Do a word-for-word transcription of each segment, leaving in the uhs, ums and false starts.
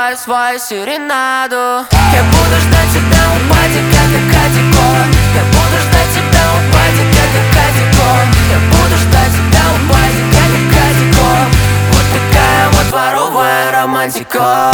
спою свою серенаду. Я буду ждать тебя у пати, как и Катико. Я буду ждать тебя у пати, как и Катико. Я буду ждать тебя у пати, как и Катико. Вот такая вот дворовая романтика.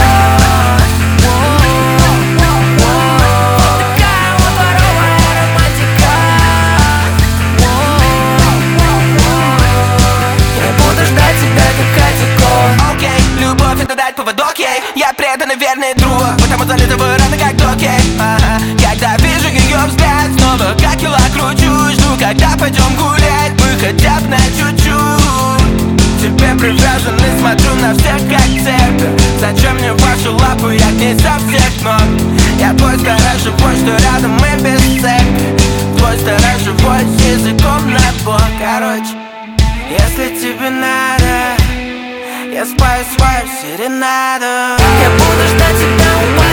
Дать поводок ей, я преданный верный друг, потому залетываю рано как доки. Ага. Когда вижу ее взгляд, снова как кило кручу. Жду, когда пойдем гулять, мы хотя бы на чуть-чуть. Тебе привязан и смотрю на всех как цепь. Зачем мне вашу лапу, я к ней со всех ног. Я твой старый живой, что рядом мы без цепи. Твой старый живой с языком на бок. Короче, если тебе надо, я спою свою серенаду. Я буду ждать тебя у